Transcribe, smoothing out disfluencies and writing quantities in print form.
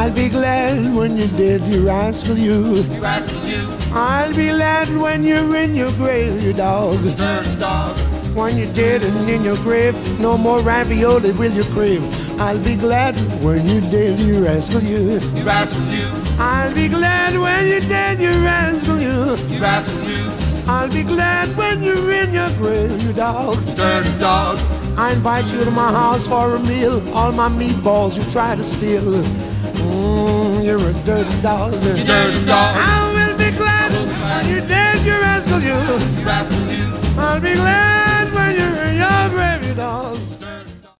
I'll be glad when you're dead, you rascal you. You rascal you, I'll be glad when you're in your grave, you dog. dirty dog. When you're dead and in your grave, no more ravioli will you crave. I'll be glad when you're dead, you rascal you. You rascal you, I'll be glad when you're dead, you rascal you. you rascal you, I'll be glad when you're in your grave, you dog. dirty dog. I invite you to my house for a meal. All my meatballs you try to steal. You're a dirty dog. You dirty dog. I will be glad when you're dead, you rascal you. You rascal you, I'll be glad when you're in your grave, you dog.